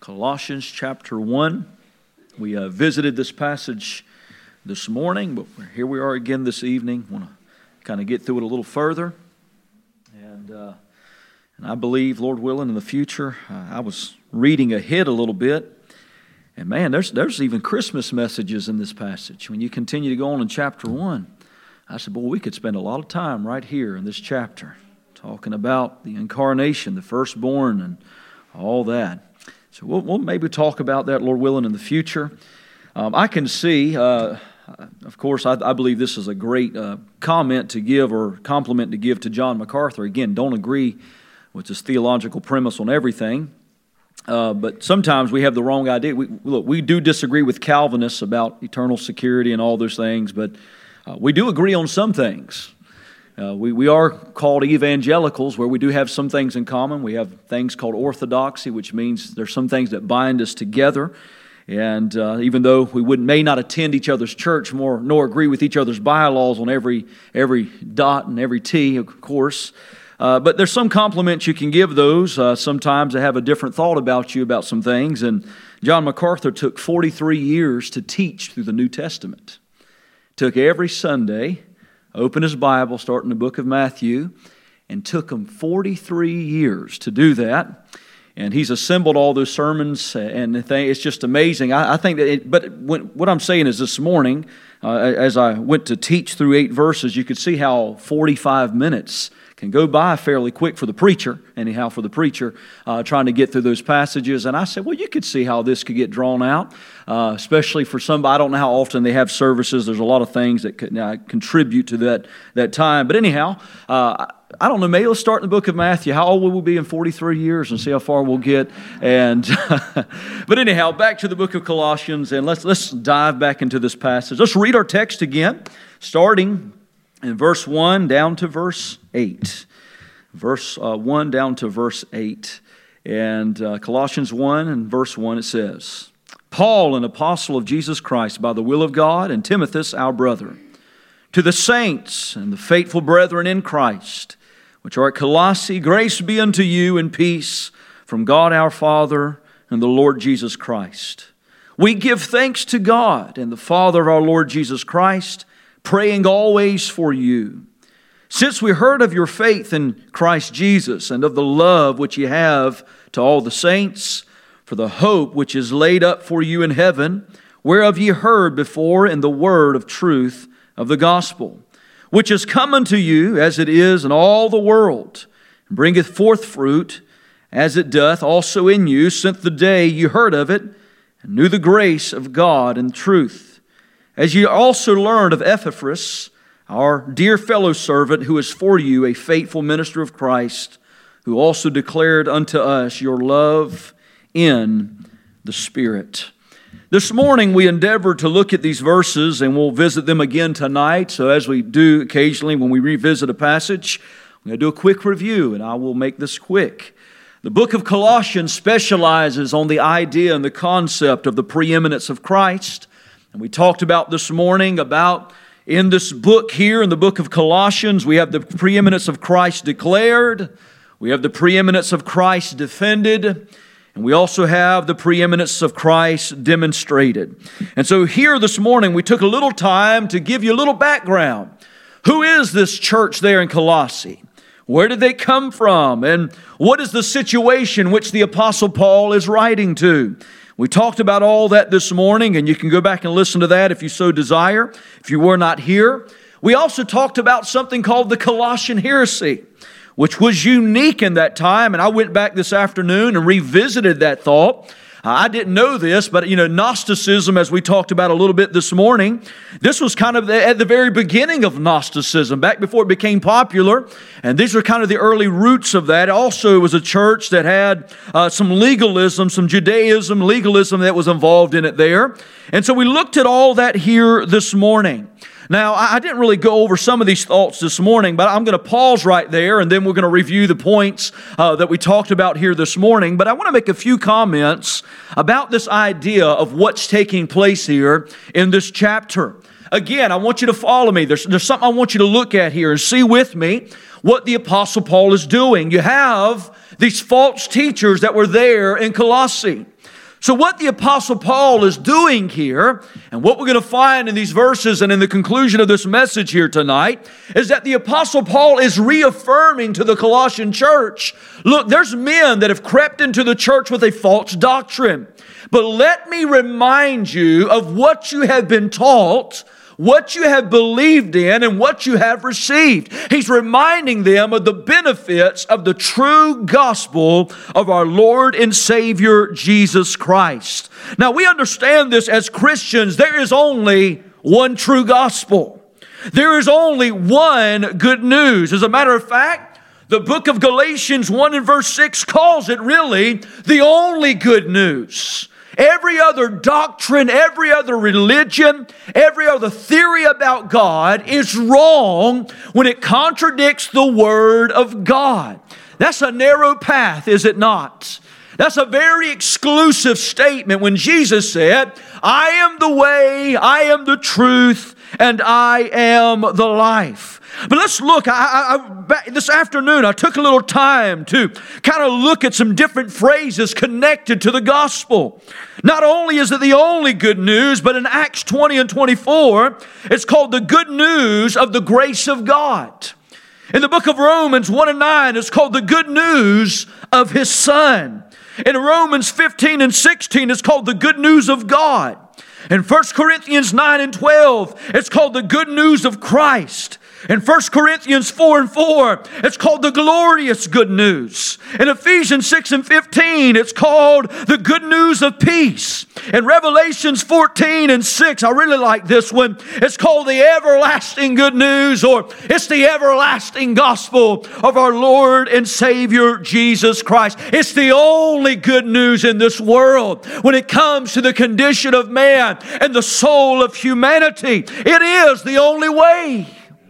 Colossians chapter 1. We visited this passage this morning, but here we are again this evening. Want to kind of get through it a little further. And I believe, Lord willing, in the future, I was reading ahead a little bit. And man, there's even Christmas messages in this passage. When you continue to go on in chapter 1, I said, boy, we could spend a lot of time right here in this chapter talking about the incarnation, the firstborn, and all that. So we'll maybe talk about that, Lord willing, in the future. I can see, of course, I believe this is a great comment to give or compliment to give to John MacArthur. Again, don't agree with his theological premise on everything, but sometimes we have the wrong idea. We do disagree with Calvinists about eternal security and all those things, but we do agree on some things. We are called evangelicals, where we do have some things in common. We have things called orthodoxy, which means there's some things that bind us together. And even though we may not attend each other's church nor agree with each other's bylaws on every dot and every T, of course, but there's some compliments you can give those. Sometimes they have a different thought about you about some things. And John MacArthur took 43 years to teach through the New Testament. Took every Sunday, opened his Bible, starting the book of Matthew, and took him 43 years to do that. And he's assembled all those sermons, and it's just amazing. I think that, what I'm saying is this morning, as I went to teach through 8 verses, you could see how 45 minutes can go by fairly quick for the preacher, trying to get through those passages. And I said, well, you could see how this could get drawn out, especially for somebody. I don't know how often they have services. There's a lot of things that could contribute to that time. But anyhow, I don't know, maybe let's start in the book of Matthew. How old will we be in 43 years and see how far we'll get? And but anyhow, back to the book of Colossians, and let's dive back into this passage. Let's read our text again, starting in verse 1 down to verse 8. Verse 1 down to verse 8. And Colossians 1 and verse 1, it says, Paul, an apostle of Jesus Christ by the will of God, and Timothy, our brother, to the saints and the faithful brethren in Christ, which are at Colossae, grace be unto you and peace from God our Father and the Lord Jesus Christ. We give thanks to God and the Father of our Lord Jesus Christ, praying always for you. Since we heard of your faith in Christ Jesus and of the love which ye have to all the saints, for the hope which is laid up for you in heaven, whereof ye heard before in the word of truth of the gospel, which is come unto you as it is in all the world, and bringeth forth fruit, as it doth also in you, since the day you heard of it, and knew the grace of God and truth. As ye also learned of Epaphras, our dear fellow servant, who is for you a faithful minister of Christ, who also declared unto us your love in the Spirit. This morning we endeavored to look at these verses, and we'll visit them again tonight. So as we do occasionally when we revisit a passage, I'm going to do a quick review, and I will make this quick. The book of Colossians specializes on the idea and the concept of the preeminence of Christ. And we talked about this morning about in this book here, in the book of Colossians, we have the preeminence of Christ declared. We have the preeminence of Christ defended. And we also have the preeminence of Christ demonstrated. And so here this morning, we took a little time to give you a little background. Who is this church there in Colossae? Where did they come from? And what is the situation which the Apostle Paul is writing to? We talked about all that this morning, and you can go back and listen to that if you so desire, if you were not here. We also talked about something called the Colossian heresy, which was unique in that time, and I went back this afternoon and revisited that thought. I didn't know this, but Gnosticism, as we talked about a little bit this morning, this was kind of at the very beginning of Gnosticism, back before it became popular, and these are kind of the early roots of that. Also, it was a church that had some legalism, some Judaism, legalism that was involved in it there. And so we looked at all that here this morning. Now, I didn't really go over some of these thoughts this morning, but I'm going to pause right there, and then we're going to review the points that we talked about here this morning. But I want to make a few comments about this idea of what's taking place here in this chapter. Again, I want you to follow me. There's something I want you to look at here and see with me what the Apostle Paul is doing. You have these false teachers that were there in Colossae. So what the Apostle Paul is doing here, and what we're going to find in these verses and in the conclusion of this message here tonight, is that the Apostle Paul is reaffirming to the Colossian church, look, there's men that have crept into the church with a false doctrine. But let me remind you of what you have been taught, what you have believed in, and what you have received. He's reminding them of the benefits of the true gospel of our Lord and Savior Jesus Christ. Now, we understand this as Christians. There is only one true gospel. There is only one good news. As a matter of fact, the book of Galatians 1 and verse 6 calls it really the only good news. Every other doctrine, every other religion, every other theory about God is wrong when it contradicts the Word of God. That's a narrow path, is it not? That's a very exclusive statement when Jesus said, I am the way, I am the truth, and I am the life. But let's look, this afternoon I took a little time to kind of look at some different phrases connected to the gospel. Not only is it the only good news, but in Acts 20 and 24, it's called the good news of the grace of God. In the book of Romans 1 and 9, it's called the good news of His Son. In Romans 15 and 16, it's called the good news of God. In 1 Corinthians 9 and 12, it's called the good news of Christ. In 1 Corinthians 4 and 4, it's called the glorious good news. In Ephesians 6 and 15, it's called the good news of peace. In Revelations 14 and 6, I really like this one, it's called the everlasting good news, or it's the everlasting gospel of our Lord and Savior Jesus Christ. It's the only good news in this world when it comes to the condition of man and the soul of humanity. It is the only way.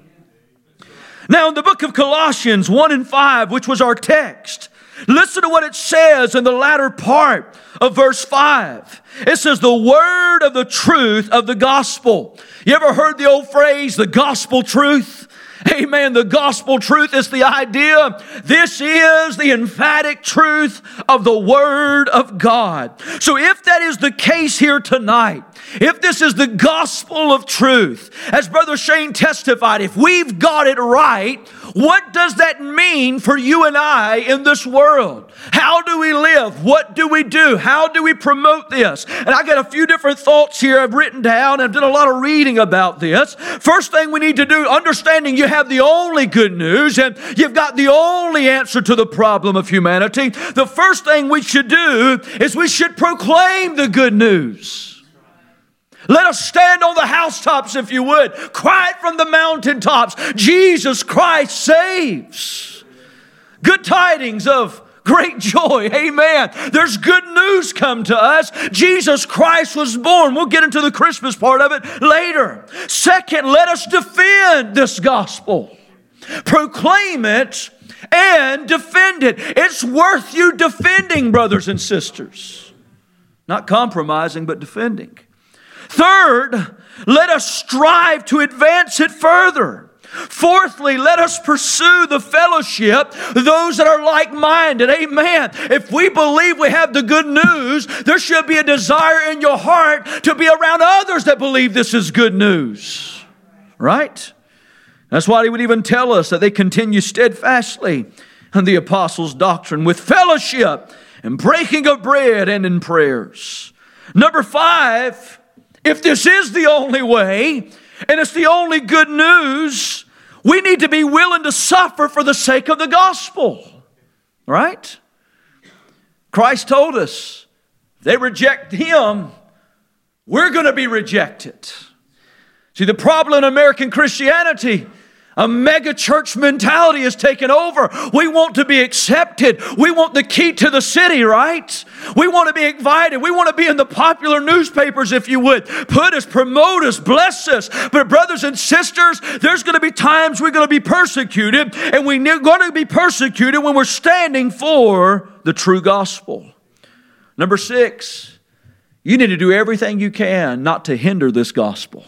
Now, in the book of Colossians 1 and 5, which was our text, listen to what it says in the latter part of verse 5. It says, the word of the truth of the gospel. You ever heard the old phrase, the gospel truth? Amen. The gospel truth is the idea. This is the emphatic truth of the Word of God. So if that is the case here tonight, if this is the gospel of truth, as Brother Shane testified, if we've got it right, what does that mean for you and I in this world? How do we live? What do we do? How do we promote this? And I got a few different thoughts here I've written down. I've done a lot of reading about this. First thing we need to do, understanding you have the only good news and you've got the only answer to the problem of humanity. The first thing we should do is we should proclaim the good news. Let us stand on the housetops, if you would. Cry it from the mountaintops. Jesus Christ saves. Good tidings of great joy. Amen. There's good news come to us. Jesus Christ was born. We'll get into the Christmas part of it later. Second, let us defend this gospel. Proclaim it and defend it. It's worth you defending, brothers and sisters. Not compromising, but defending. Third, let us strive to advance it further. Fourthly, let us pursue the fellowship, those that are like-minded. Amen. If we believe we have the good news, there should be a desire in your heart to be around others that believe this is good news. Right? That's why he would even tell us that they continue steadfastly in the apostles' doctrine with fellowship and breaking of bread and in prayers. Number 5, if this is the only way, and it's the only good news, we need to be willing to suffer for the sake of the gospel. Right? Christ told us, if they reject Him, we're going to be rejected. See, the problem in American Christianity, a mega church mentality has taken over. We want to be accepted. We want the key to the city, right? We want to be invited. We want to be in the popular newspapers, if you would. Put us, promote us, bless us. But brothers and sisters, there's going to be times we're going to be persecuted, and we're going to be persecuted when we're standing for the true gospel. Number 6, you need to do everything you can not to hinder this gospel.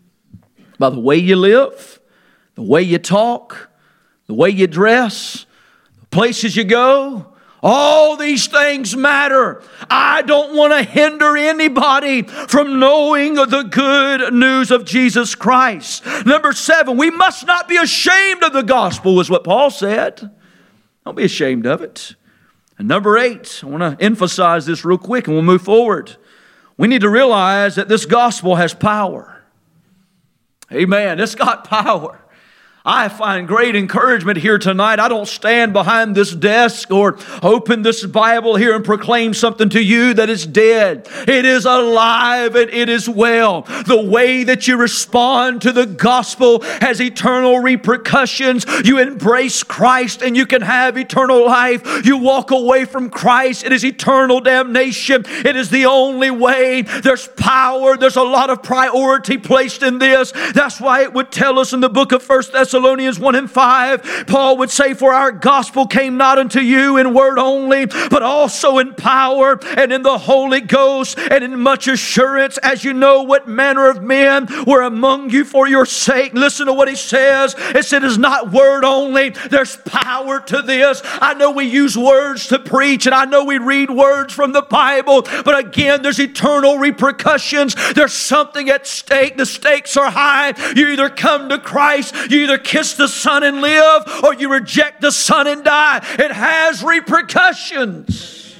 By the way you live, the way you talk, the way you dress, the places you go, All these things matter. I don't want to hinder anybody from knowing the good news of Jesus Christ. Number 7, we must not be ashamed of the gospel, is what Paul said. Don't be ashamed of it. And number 8, I want to emphasize this real quick and we'll move forward. We need to realize that this gospel has power. Amen. It's got power. I find great encouragement here tonight. I don't stand behind this desk or open this Bible here and proclaim something to you that is dead. It is alive and it is well. The way that you respond to the gospel has eternal repercussions. You embrace Christ and you can have eternal life. You walk away from Christ, it is eternal damnation. It is the only way. There's power. There's a lot of priority placed in this. That's why it would tell us in the book of 1 Thessalonians 1 and 5, Paul would say, for our gospel came not unto you in word only, but also in power and in the Holy Ghost and in much assurance, as you know what manner of men were among you for your sake. Listen to what he says. It said it's not word only. There's power to this. I know we use words to preach and I know we read words from the Bible, but again, there's eternal repercussions. There's something at stake. The stakes are high. You either come to Christ, you either kiss the Son and live, or you reject the Son and die. It has repercussions.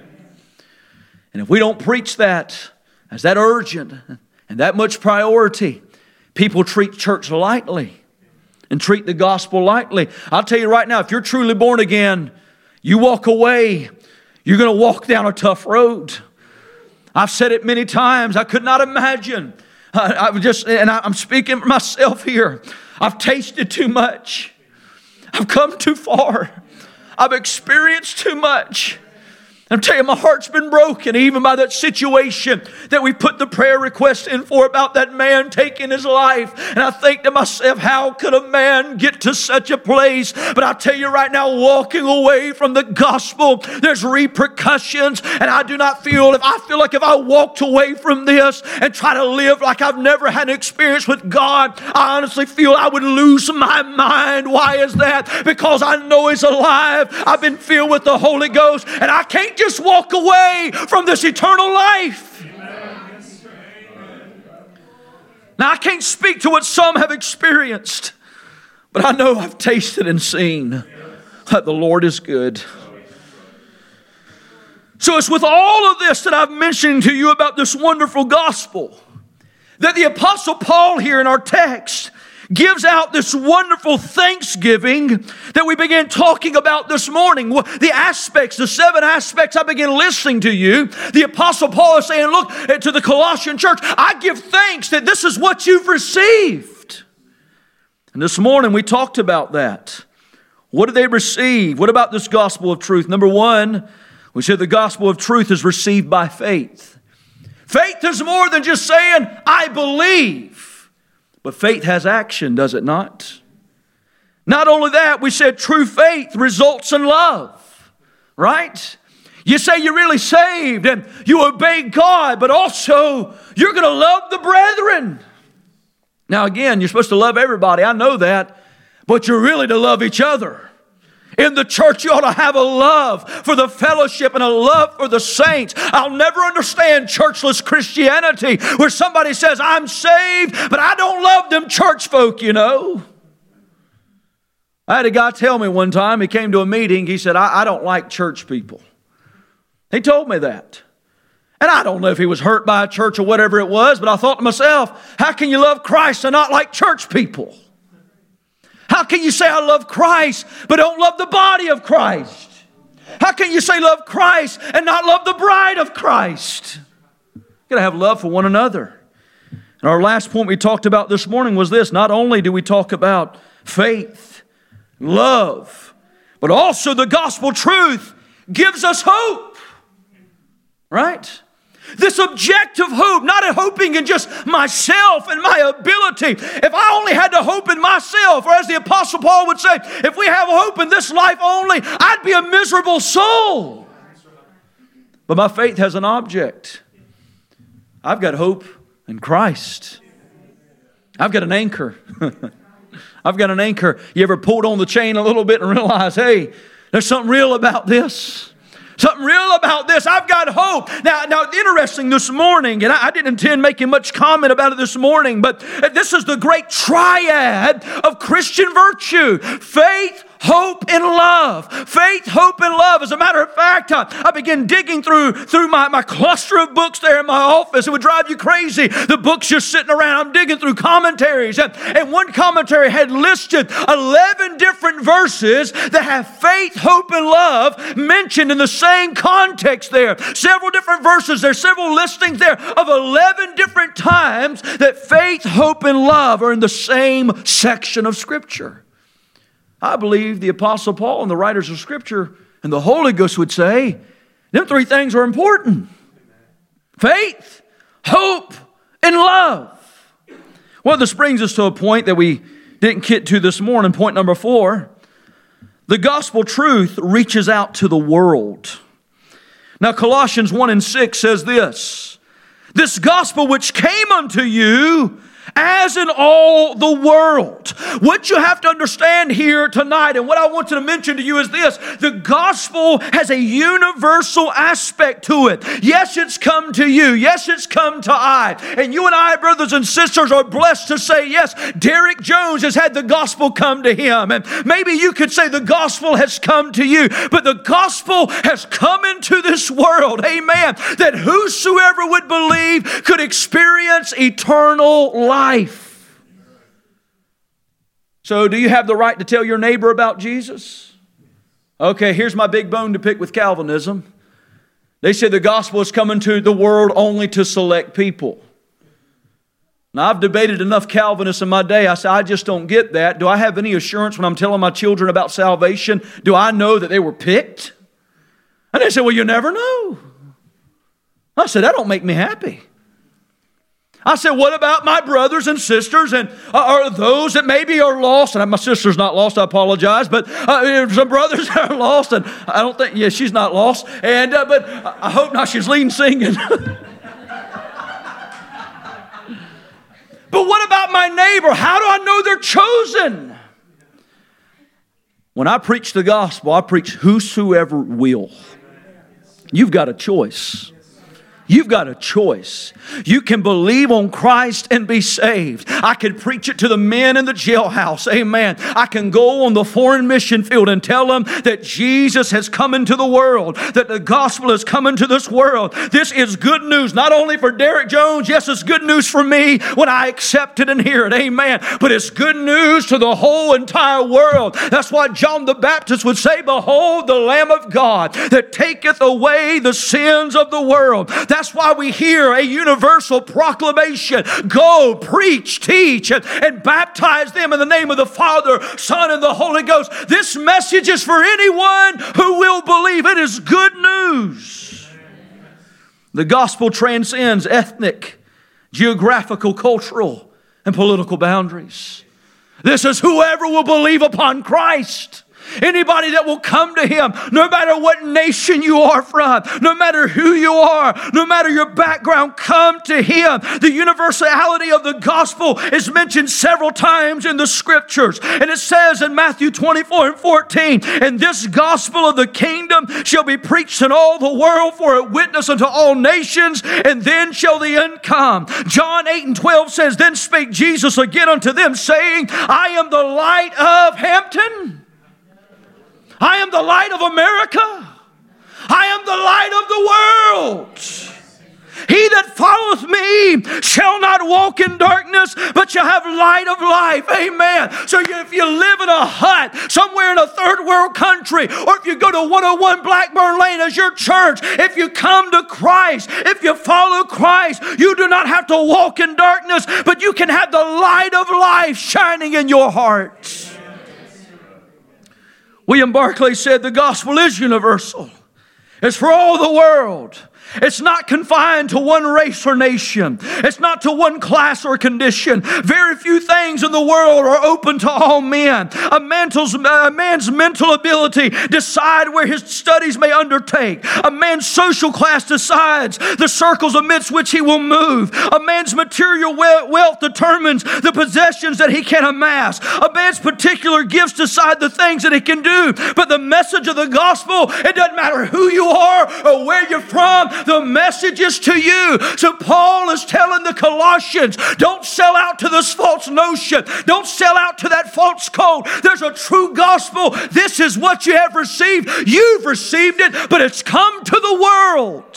And if we don't preach that as that urgent and that much priority, people treat church lightly and treat the gospel lightly. I'll tell you right now, if you're truly born again, you walk away, you're going to walk down a tough road. I've said it many times. I could not imagine. I'm speaking for myself here. I've tasted too much. I've come too far. I've experienced too much. I'm telling you, my heart's been broken even by that situation that we put the prayer request in for about that man taking his life. And I think to myself, how could a man get to such a place? But I tell you right now, walking away from the gospel, there's repercussions. And I do not feel, I feel like if I walked away from this and try to live like I've never had an experience with God, I honestly feel I would lose my mind. Why is that? Because I know He's alive. I've been filled with the Holy Ghost, and I can't just walk away from this eternal life. Now, I can't speak to what some have experienced, but I know I've tasted and seen that the Lord is good. So it's with all of this that I've mentioned to you about this wonderful gospel that the Apostle Paul here in our text gives out this wonderful thanksgiving that we began talking about this morning. The aspects, the 7 aspects I began listening to you. The Apostle Paul is saying, look, to the Colossian church, I give thanks that this is what you've received. And this morning we talked about that. What did they receive? What about this gospel of truth? Number 1, we said the gospel of truth is received by faith. Faith is more than just saying, I believe. But faith has action, does it not? Not only that, we said true faith results in love, right? You say you're really saved and you obey God, but also you're going to love the brethren. Now again, you're supposed to love everybody, I know that, but you're really to love each other. In the church, you ought to have a love for the fellowship and a love for the saints. I'll never understand churchless Christianity where somebody says, I'm saved, but I don't love them church folk, you know. I had a guy tell me one time, he came to a meeting, he said, I don't like church people. He told me that. And I don't know if he was hurt by a church or whatever it was, but I thought to myself, how can you love Christ and not like church people? How can you say I love Christ but don't love the body of Christ? How can you say love Christ and not love the bride of Christ? You've got to have love for one another. And our last point we talked about this morning was this. Not only do we talk about faith, love, but also the gospel truth gives us hope. Right? This objective hope, not a hoping in just myself and my ability. If I only had to hope in myself, or as the Apostle Paul would say, if we have hope in this life only, I'd be a miserable soul. But my faith has an object. I've got hope in Christ. I've got an anchor. I've got an anchor. You ever pulled on the chain a little bit and realize, hey, there's something real about this? Something real about this. I've got hope. Now, interesting this morning, and I didn't intend making much comment about it this morning, but this is the great triad of Christian virtue. Faith, hope, and love. Faith, hope, and love. As a matter of fact, I began digging through my cluster of books there in my office. It would drive you crazy. The books just sitting around. I'm digging through commentaries. And one commentary had listed 11 different verses that have faith, hope, and love mentioned in the same context there. Several different verses there, several listings there of 11 different times that faith, hope, and love are in the same section of Scripture. I believe the Apostle Paul and the writers of Scripture and the Holy Ghost would say, them three things are important. Faith, hope, and love. Well, this brings us to a point that we didn't get to this morning, point number 4. The gospel truth reaches out to the world. Now, Colossians 1:6 says this, this gospel which came unto you as in all the world. What you have to understand here tonight, and what I want to mention to you is this: the gospel has a universal aspect to it. Yes, it's come to you. Yes, it's come to I. And you and I, brothers and sisters, are blessed to say, yes, Derek Jones has had the gospel come to him. And maybe you could say the gospel has come to you. But the gospel has come into this world, amen, that whosoever would believe could experience eternal life. So do you have the right to tell your neighbor about Jesus? Okay, here's my big bone to pick with Calvinism. They say the gospel is coming to the world only to select people. Now, I've debated enough Calvinists in my day. I say, I just don't get that. Do I have any assurance when I'm telling my children about salvation? Do I know that they were picked? And they say, well, you never know. I said, that don't make me happy. I said, what about my brothers and sisters and are those that maybe are lost? And my sister's not lost, I apologize. But some brothers that are lost, and I don't think, yeah, she's not lost. And but I hope not, she's leading singing. But what about my neighbor? How do I know they're chosen? When I preach the gospel, I preach whosoever will. You've got a choice. You've got a choice. You can believe on Christ and be saved. I can preach it to the men in the jailhouse. Amen. I can go on the foreign mission field and tell them that Jesus has come into the world, that the gospel has come into this world. This is good news, not only for Derek Jones. Yes, it's good news for me when I accept it and hear it. Amen. But it's good news to the whole entire world. That's why John the Baptist would say, behold the Lamb of God that taketh away the sins of the world. That's why we hear a universal proclamation. Go, preach, teach, and baptize them in the name of the Father, Son, and the Holy Ghost. This message is for anyone who will believe. It is good news. The gospel transcends ethnic, geographical, cultural, and political boundaries. This is whoever will believe upon Christ. Anybody that will come to Him, no matter what nation you are from, no matter who you are, no matter your background, come to Him. The universality of the gospel is mentioned several times in the Scriptures. And it says in Matthew 24:14, and this gospel of the kingdom shall be preached in all the world for a witness unto all nations, and then shall the end come. John 8:12 says, then spake Jesus again unto them, saying, I am the light of Hampton. I am the light of America. I am the light of the world. He that followeth me shall not walk in darkness, but shall have light of life. Amen. So if you live in a hut somewhere in a third world country, or if you go to 101 Blackburn Lane as your church, if you come to Christ, if you follow Christ, you do not have to walk in darkness, but you can have the light of life shining in your heart. William Barclay said the gospel is universal. It's for all the world. It's not confined to one race or nation. It's not to one class or condition. Very few things in the world are open to all men. A man's mental ability decides where his studies may undertake. A man's social class decides the circles amidst which he will move. A man's material wealth determines the possessions that he can amass. A man's particular gifts decide the things that he can do. But the message of the gospel, it doesn't matter who you are or where you're from, the message is to you. So Paul is telling the Colossians, don't sell out to this false notion. Don't sell out to that false code. There's a true gospel. This is what you have received. You've received it, but it's come to the world.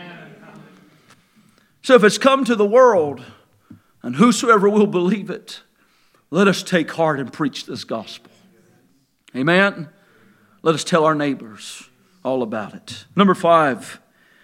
So if it's come to the world, and whosoever will believe it, let us take heart and preach this gospel. Amen? Let us tell our neighbors all about it. Number 5.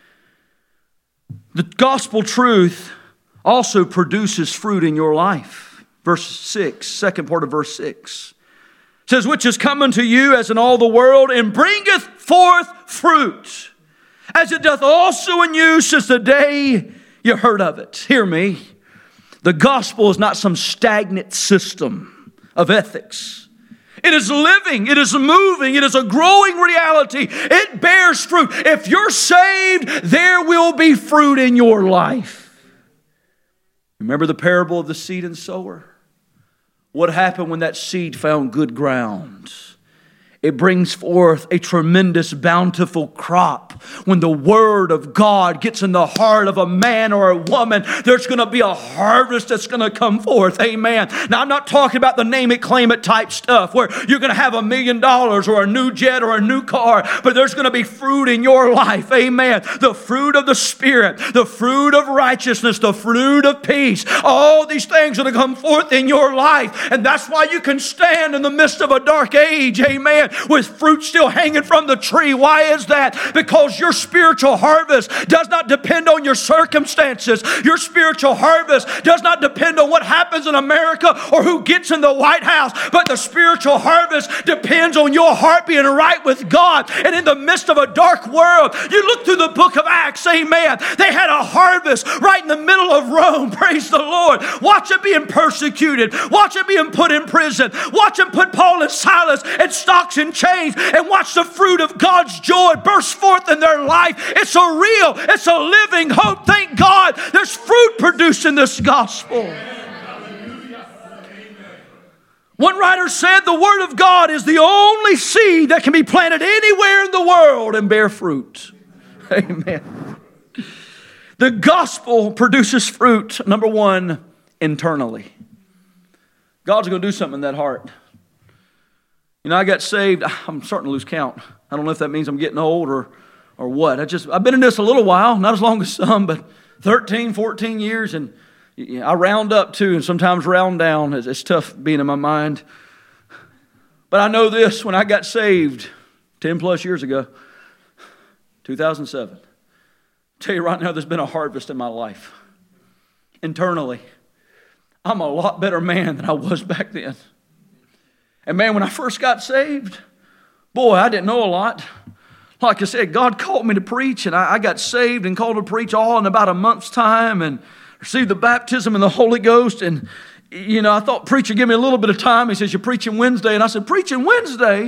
The gospel truth also produces fruit in your life. Verse 6, second part of verse 6. It says, which is come unto you as in all the world, and bringeth forth fruit, as it doth also in you since the day you heard of it. Hear me. The gospel is not some stagnant system of ethics. It is living, it is moving, it is a growing reality. It bears fruit. If you're saved, there will be fruit in your life. Remember the parable of the seed and sower? What happened when that seed found good ground? It brings forth a tremendous, bountiful crop. When the Word of God gets in the heart of a man or a woman, there's going to be a harvest that's going to come forth. Amen. Now, I'm not talking about the name it, claim it type stuff where you're going to have $1 million or a new jet or a new car, but there's going to be fruit in your life. Amen. The fruit of the Spirit, the fruit of righteousness, the fruit of peace. All these things are going to come forth in your life. And that's why you can stand in the midst of a dark age. Amen. With fruit still hanging from the tree. Why is that? Because your spiritual harvest does not depend on your circumstances. Your spiritual harvest does not depend on what happens in America or who gets in the White House. But the spiritual harvest depends on your heart being right with God. And in the midst of a dark world, you look through the book of Acts, amen. They had a harvest right in the middle of Rome. Praise the Lord. Watch it being persecuted. Watch it being put in prison. Watch them put Paul and Silas in stocks and chains, and watch the fruit of God's joy burst forth in their life. It's a real, it's a living hope. Thank God there's fruit produced in this gospel. One writer said the Word of God is the only seed that can be planted anywhere in the world and bear fruit. Amen. The gospel produces fruit, number 1, internally. God's going to do something in that heart. You know, I got saved. I'm starting to lose count. I don't know if that means I'm getting old or what. I've been in this a little while, not as long as some, but 13, 14 years, and I round up too, and sometimes round down. It's tough being in my mind. But I know this, when I got saved 10 plus years ago, 2007, I'll tell you right now, there's been a harvest in my life. Internally, I'm a lot better man than I was back then. And man, when I first got saved, boy, I didn't know a lot. Like I said, God called me to preach, and I got saved and called to preach all in about a month's time and received the baptism in the Holy Ghost. And, you know, I thought preacher give me a little bit of time. He says, you're preaching Wednesday. And I said, preaching Wednesday?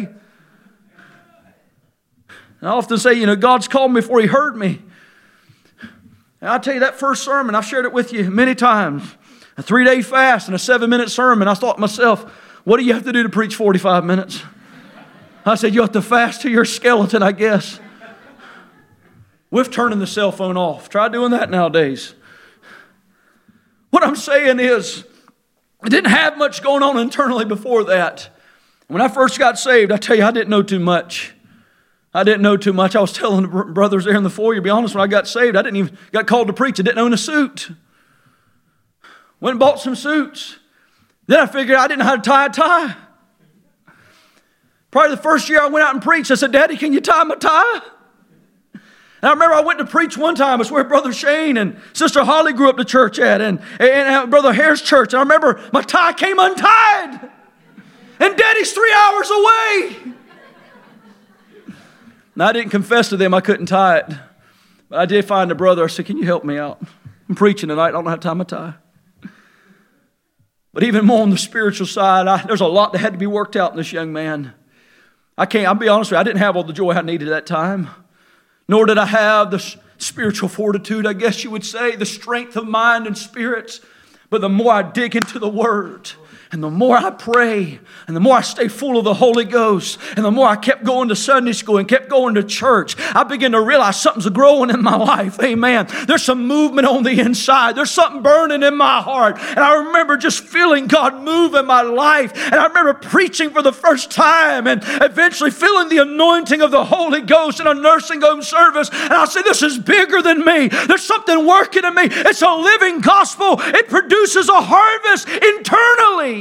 And I often say, you know, God's called me before He heard me. And I'll tell you, that first sermon, I've shared it with you many times. A 3-day fast and a 7-minute sermon. I thought to myself, what do you have to do to preach 45 minutes? I said, you have to fast to your skeleton, I guess. With turning the cell phone off. Try doing that nowadays. What I'm saying is, I didn't have much going on internally before that. When I first got saved, I tell you, I didn't know too much. I was telling the brothers there in the foyer, to be honest, when I got saved, I didn't even got called to preach. I didn't own a suit. Went and bought some suits. Then I figured I didn't know how to tie a tie. Probably the first year I went out and preached, I said, Daddy, can you tie my tie? And I remember I went to preach one time. It's where Brother Shane and Sister Holly grew up to church at, and Brother Hare's church. And I remember my tie came untied. And Daddy's 3 hours away. And I didn't confess to them I couldn't tie it. But I did find a brother. I said, can you help me out? I'm preaching tonight. I don't have time to tie. But even more on the spiritual side, there's a lot that had to be worked out in this young man. I'll be honest with you, I didn't have all the joy I needed at that time. Nor did I have the spiritual fortitude, I guess you would say, the strength of mind and spirits. But the more I dig into the Word, and the more I pray, and the more I stay full of the Holy Ghost, and the more I kept going to Sunday school and kept going to church, I began to realize something's growing in my life. Amen. There's some movement on the inside. There's something burning in my heart. And I remember just feeling God move in my life. And I remember preaching for the first time and eventually feeling the anointing of the Holy Ghost in a nursing home service. And I said, this is bigger than me. There's something working in me. It's a living gospel. It produces a harvest internally.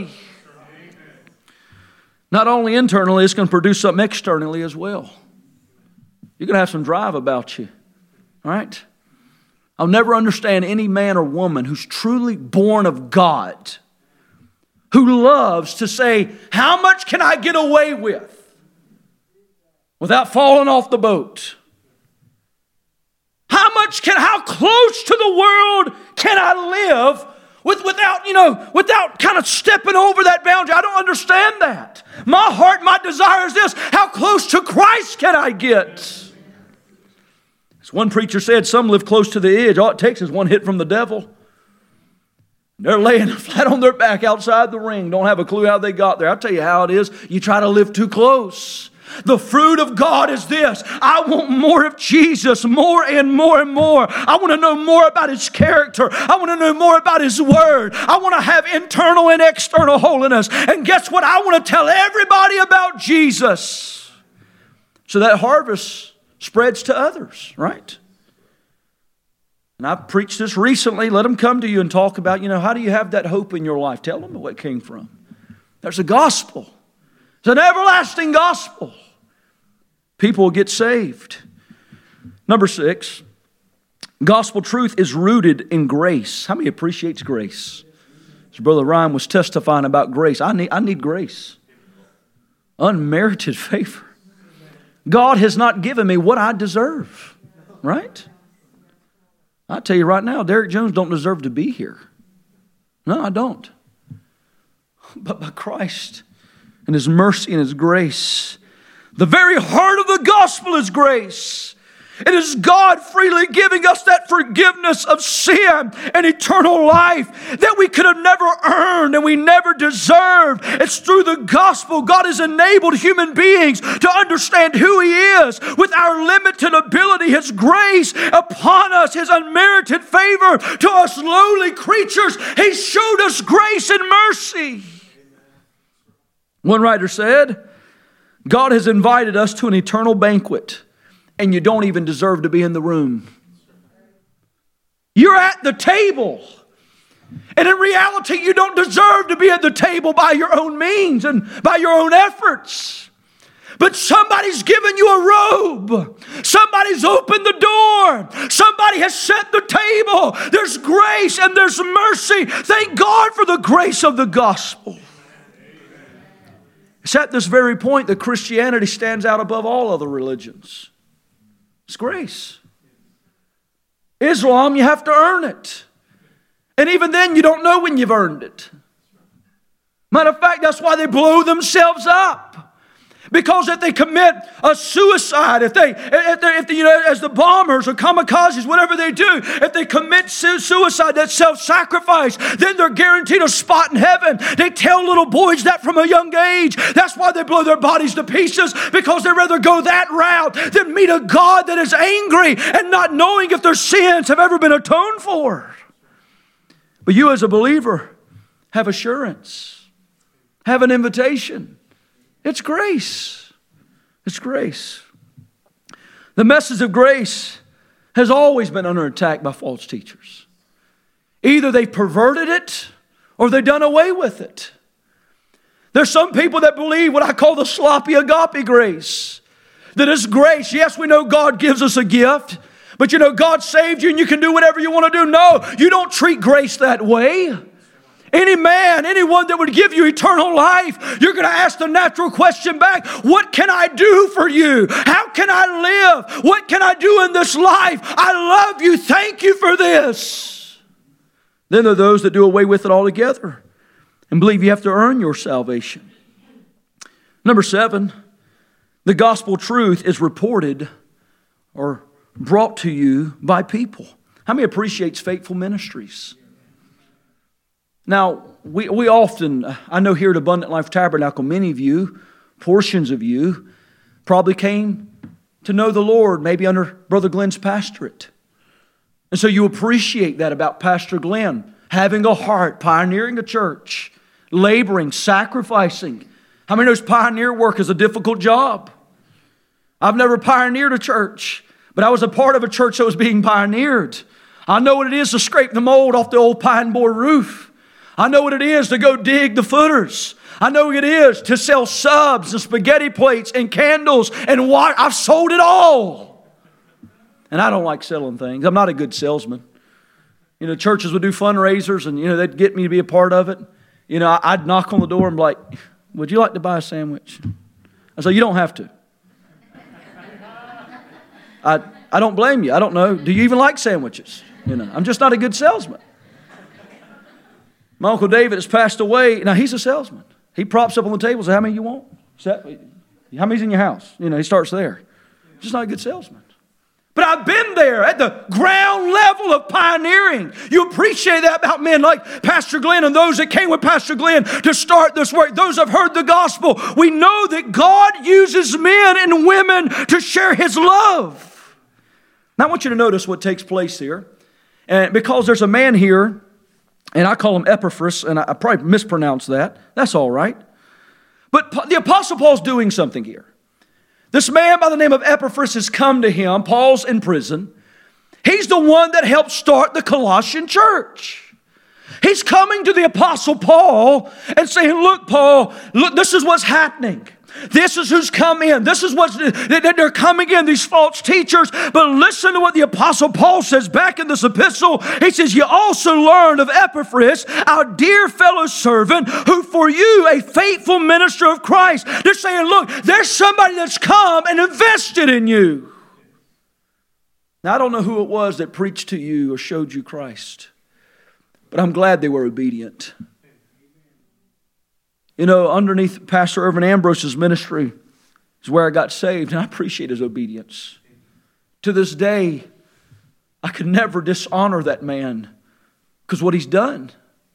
Not only internally, it's going to produce something externally as well. You're going to have some drive about you. All right? I'll never understand any man or woman who's truly born of God, who loves to say, how much can I get away with without falling off the boat? How close to the world can I live without kind of stepping over that boundary? I don't understand that. My heart, my desire is this: how close to Christ can I get? As one preacher said, some live close to the edge. All it takes is one hit from the devil. They're laying flat on their back outside the ring. Don't have a clue how they got there. I'll tell you how it is. You try to live too close. The fruit of God is this: I want more of Jesus, more and more and more. I want to know more about His character. I want to know more about His Word. I want to have internal and external holiness. And guess what? I want to tell everybody about Jesus, so that harvest spreads to others, right? And I preached this recently. Let them come to you and talk about, how do you have that hope in your life? Tell them where it came from. There's a gospel. It's an everlasting gospel. People will get saved. Number 6, gospel truth is rooted in grace. How many appreciates grace? As Brother Ryan was testifying about grace. I need grace. Unmerited favor. God has not given me what I deserve. Right? I tell you right now, Derek Jones don't deserve to be here. No, I don't. But by Christ and His mercy and His grace, the very heart of the gospel is grace. It is God freely giving us that forgiveness of sin and eternal life that we could have never earned and we never deserved. It's through the gospel God has enabled human beings to understand who He is. With our limited ability, His grace upon us, His unmerited favor to us lowly creatures, He showed us grace and mercy. One writer said, God has invited us to an eternal banquet, and you don't even deserve to be in the room. You're at the table. And in reality, you don't deserve to be at the table by your own means and by your own efforts. But somebody's given you a robe. Somebody's opened the door. Somebody has set the table. There's grace and there's mercy. Thank God for the grace of the gospel. It's at this very point that Christianity stands out above all other religions. It's grace. Islam, you have to earn it. And even then, you don't know when you've earned it. Matter of fact, that's why they blow themselves up. Because if they commit a suicide, if they as the bombers or kamikazes, whatever they do, if they commit suicide, that self-sacrifice, then they're guaranteed a spot in heaven. They tell little boys that from a young age. That's why they blow their bodies to pieces, because they'd rather go that route than meet a God that is angry and not knowing if their sins have ever been atoned for. But you as a believer have assurance, have an invitation. It's grace. It's grace. The message of grace has always been under attack by false teachers. Either they've perverted it or they've done away with it. There's some people that believe what I call the sloppy agape grace. That is grace. Yes, we know God gives us a gift. But God saved you and you can do whatever you want to do. No, you don't treat grace that way. any man, anyone that would give you eternal life, you're going to ask the natural question back, what can I do for you? How can I live? What can I do in this life? I love you. Thank you for this. Then there are those that do away with it altogether and believe you have to earn your salvation. Number 7, the gospel truth is reported or brought to you by people. How many appreciates faithful ministries? Now, we often, I know here at Abundant Life Tabernacle, many of you, portions of you, probably came to know the Lord maybe under Brother Glenn's pastorate. And so you appreciate that about Pastor Glenn, having a heart, pioneering a church, laboring, sacrificing. How many knows pioneer work is a difficult job? I've never pioneered a church, but I was a part of a church that was being pioneered. I know what it is to scrape the mold off the old pine board roof. I know what it is to go dig the footers. I know what it is to sell subs and spaghetti plates and candles and water. I've sold it all. And I don't like selling things. I'm not a good salesman. You know, churches would do fundraisers and, they'd get me to be a part of it. I'd knock on the door and be like, would you like to buy a sandwich? I said, you don't have to. I don't blame you. I don't know. Do you even like sandwiches? I'm just not a good salesman. My Uncle David has passed away. Now, he's a salesman. He props up on the table and says, how many you want? How many's in your house? He starts there. Just not a good salesman. But I've been there at the ground level of pioneering. You appreciate that about men like Pastor Glenn and those that came with Pastor Glenn to start this work. Those that have heard the gospel. We know that God uses men and women to share His love. Now I want you to notice what takes place here. And because there's a man here, and I call him Epaphras, and I probably mispronounced that. That's all right. But the Apostle Paul's doing something here. This man by the name of Epaphras has come to him. Paul's in prison. He's the one that helped start the Colossian church. He's coming to the Apostle Paul and saying, look, Paul, look, this is what's happening. This is who's come in. This is what's, they're coming in, these false teachers. But listen to what the Apostle Paul says back in this epistle. He says, you also learned of Epaphras, our dear fellow servant, who for you a faithful minister of Christ. They're saying, look, there's somebody that's come and invested in you. Now, I don't know who it was that preached to you or showed you Christ, but I'm glad they were obedient. Underneath Pastor Irvin Ambrose's ministry is where I got saved, and I appreciate his obedience. To this day, I could never dishonor that man because what he's done.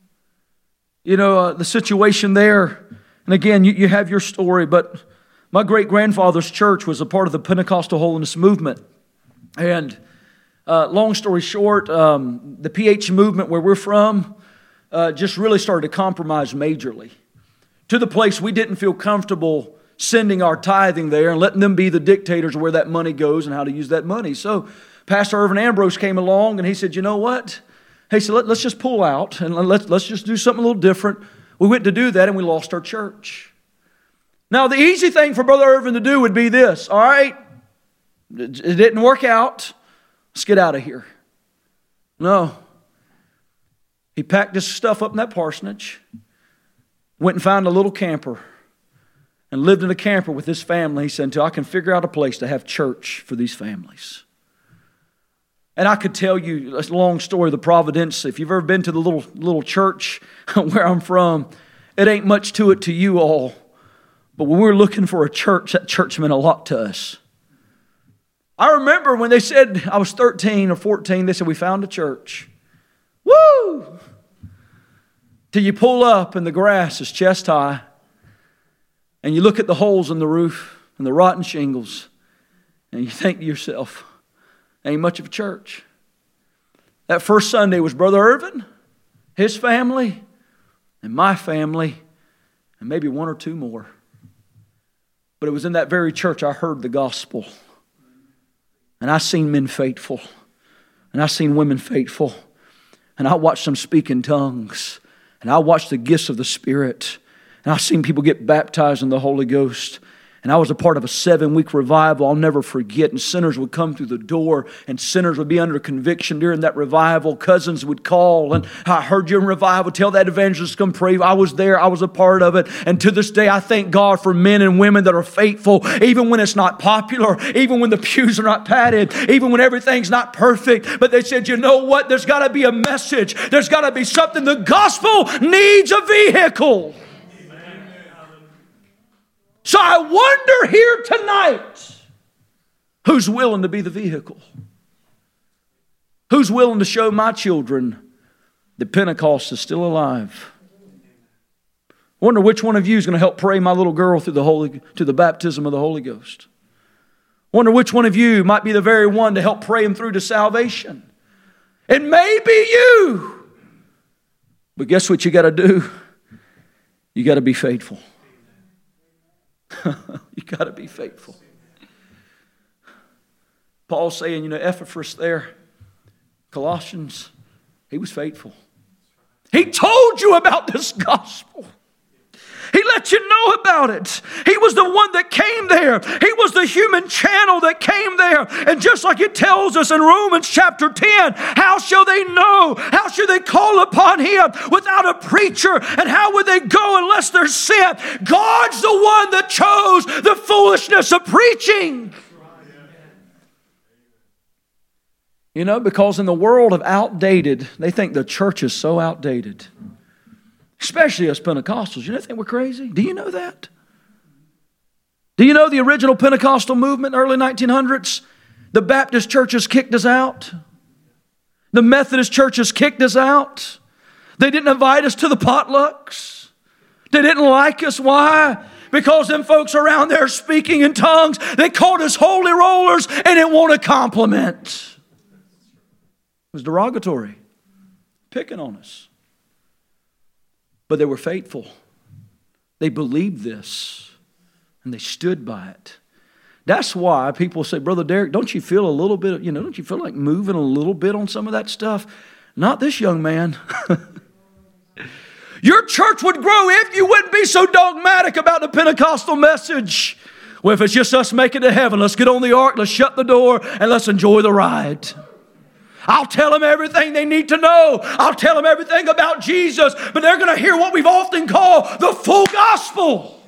The situation there, and again, you have your story, but my great-grandfather's church was a part of the Pentecostal holiness movement. And long story short, the PH movement where we're from just really started to compromise majorly. To the place we didn't feel comfortable sending our tithing there and letting them be the dictators of where that money goes and how to use that money. So Pastor Irvin Ambrose came along and he said, you know what? He said, let's just pull out and let's just do something a little different. We went to do that and we lost our church. Now the easy thing for Brother Irvin to do would be this. All right, it didn't work out. Let's get out of here. No. He packed his stuff up in that parsonage. Went and found a little camper and lived in a camper with his family. He said, until I can figure out a place to have church for these families. And I could tell you a long story of the Providence. If you've ever been to the little church where I'm from, it ain't much to it to you all. But when we were looking for a church, that church meant a lot to us. I remember when they said, I was 13 or 14, they said, we found a church. Woo! Till you pull up and the grass is chest high and you look at the holes in the roof and the rotten shingles and you think to yourself, ain't much of a church. That first Sunday was Brother Irvin, his family, and my family, and maybe one or two more. But it was in that very church I heard the gospel. And I seen men faithful. And I seen women faithful. And I watched them speak in tongues. And I watched the gifts of the Spirit. And I've seen people get baptized in the Holy Ghost. And I was a part of a 7-week revival I'll never forget. And sinners would come through the door, and sinners would be under conviction during that revival. Cousins would call, and I heard you in revival. Tell that evangelist to come pray. I was there. I was a part of it. And to this day, I thank God for men and women that are faithful, even when it's not popular, even when the pews are not padded, even when everything's not perfect. But they said, you know what? There's got to be a message. There's got to be something. The gospel needs a vehicle. So I wonder here tonight, who's willing to be the vehicle? Who's willing to show my children that Pentecost is still alive? I wonder which one of you is going to help pray my little girl through to the baptism of the Holy Ghost. I wonder which one of you might be the very one to help pray him through to salvation. It may be you. But guess what you got to do? You got to be faithful. You got to be faithful. Paul's saying, Epaphras there, Colossians, he was faithful. He told you about this gospel. He let you know about it. He was the one that came there. He was the human channel that came there. And just like it tells us in Romans chapter 10, how shall they know? How shall they call upon him without a preacher? And how would they go unless they're sent? God's the one that chose the foolishness of preaching. Because in the world of outdated, they think the church is so outdated. Especially us Pentecostals. You think we're crazy? Do you know that? Do you know the original Pentecostal movement, early 1900s? The Baptist churches kicked us out. The Methodist churches kicked us out. They didn't invite us to the potlucks. They didn't like us. Why? Because them folks around there speaking in tongues, they called us holy rollers and didn't want a compliment. It was derogatory. Picking on us. But they were faithful. They believed this. And they stood by it. That's why people say, Brother Derek, don't you feel a little bit, don't you feel like moving a little bit on some of that stuff? Not this young man. Your church would grow if you wouldn't be so dogmatic about the Pentecostal message. Well, if it's just us making it to heaven, let's get on the ark, let's shut the door, and let's enjoy the ride. I'll tell them everything they need to know. I'll tell them everything about Jesus. But they're going to hear what we've often called the full gospel.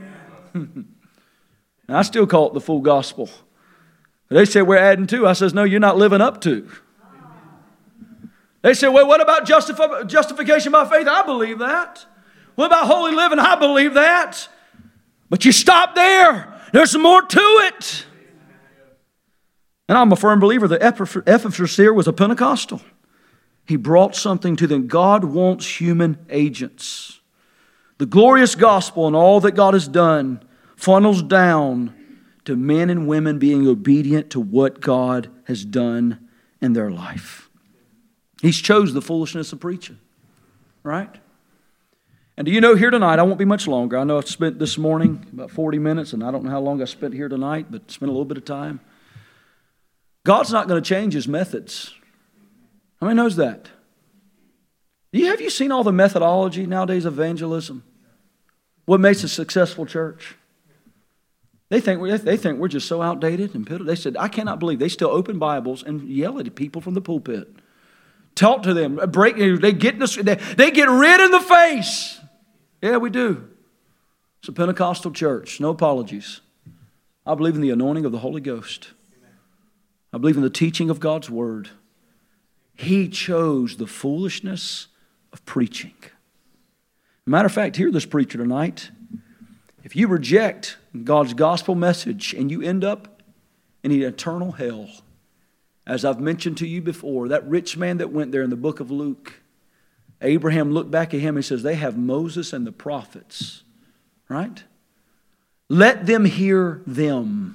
I still call it the full gospel. They say we're adding to. I says, no, you're not living up to. They say, well, what about justification by faith? I believe that. What about holy living? I believe that. But you stop there. There's more to it. And I'm a firm believer that Epaphras here was a Pentecostal. He brought something to them. God wants human agents. The glorious gospel and all that God has done funnels down to men and women being obedient to what God has done in their life. He's chose the foolishness of preaching. Right? And do you know here tonight, I won't be much longer. I know I spent this morning about 40 minutes, and I don't know how long I spent here tonight, but spent a little bit of time. God's not going to change His methods. How many knows that? Have you seen all the methodology nowadays of evangelism? What makes a successful church? They think we're just so outdated and pitiful. They said, I cannot believe they still open Bibles and yell at people from the pulpit. Talk to them. They get red in the face. Yeah, we do. It's a Pentecostal church. No apologies. I believe in the anointing of the Holy Ghost. I believe in the teaching of God's Word. He chose the foolishness of preaching. Matter of fact, hear this preacher tonight. If you reject God's gospel message and you end up in an eternal hell, as I've mentioned to you before, that rich man that went there in the book of Luke, Abraham looked back at him and says, they have Moses and the prophets, right? Let them hear them.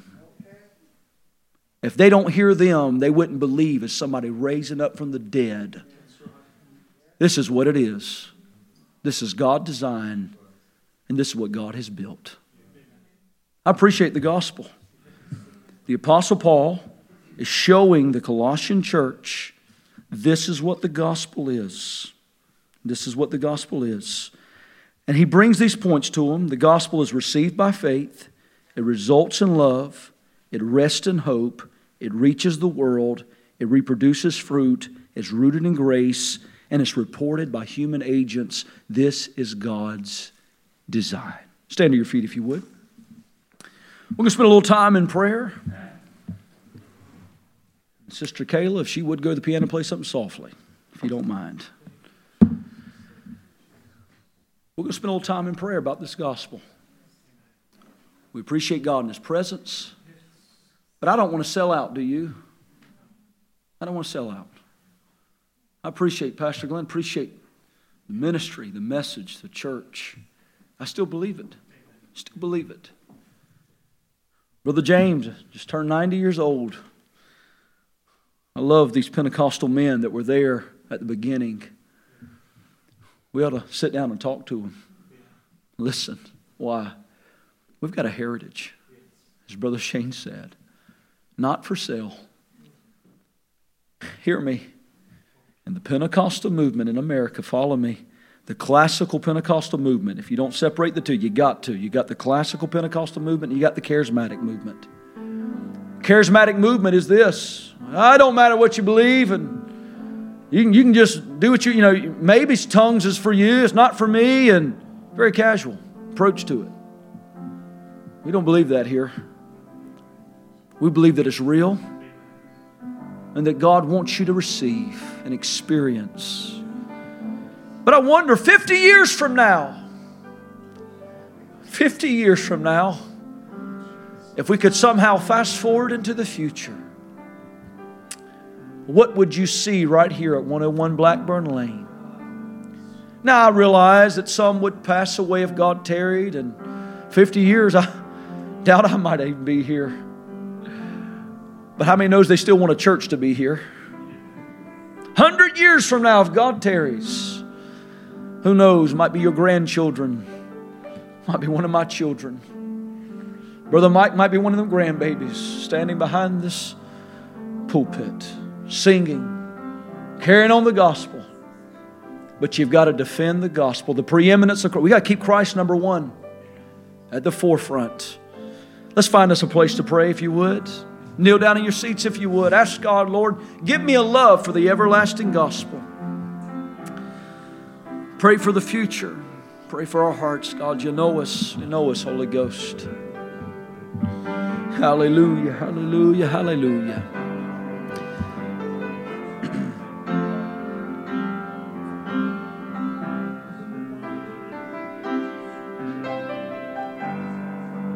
If they don't hear them, they wouldn't believe as somebody raising up from the dead. This is what it is. This is God's design, and this is what God has built. I appreciate the gospel. The Apostle Paul is showing the Colossian church this is what the gospel is. This is what the gospel is. And he brings these points to them. The gospel is received by faith. It results in love. It rests in hope. It reaches the world. It reproduces fruit. It's rooted in grace. And it's reported by human agents. This is God's design. Stand to your feet if you would. We're going to spend a little time in prayer. Sister Kayla, if she would go to the piano and play something softly, if you don't mind. We're going to spend a little time in prayer about this gospel. We appreciate God in His presence. But I don't want to sell out, do you? I don't want to sell out. I appreciate Pastor Glenn, appreciate the ministry, the message, the church. I still believe it. Still believe it. Brother James just turned 90 years old. I love these Pentecostal men that were there at the beginning. We ought to sit down and talk to them. Listen. Why? We've got a heritage, as Brother Shane said. Not for sale. Hear me. In the Pentecostal movement in America, follow me. The classical Pentecostal movement, if you don't separate the two, you got to. You got the classical Pentecostal movement and you got the charismatic movement. Charismatic movement is this. I don't matter what you believe, and you can just do what maybe tongues is for you, it's not for me, and very casual approach to it. We don't believe that here. We believe that it's real and that God wants you to receive and experience. But I wonder, 50 years from now, if we could somehow fast forward into the future, what would you see right here at 101 Blackburn Lane? Now I realize that some would pass away if God tarried, and 50 years, I doubt I might even be here. But how many knows they still want a church to be here? 100 years from now, if God tarries, who knows, might be your grandchildren, might be one of my children. Brother Mike might be one of them grandbabies standing behind this pulpit, singing, carrying on the gospel. But you've got to defend the gospel, the preeminence of Christ. We got to keep Christ number one at the forefront. Let's find us a place to pray if you would. Kneel down in your seats if you would. Ask God, Lord, give me a love for the everlasting gospel. Pray for the future. Pray for our hearts. God, you know us. You know us, Holy Ghost. Hallelujah, hallelujah, hallelujah.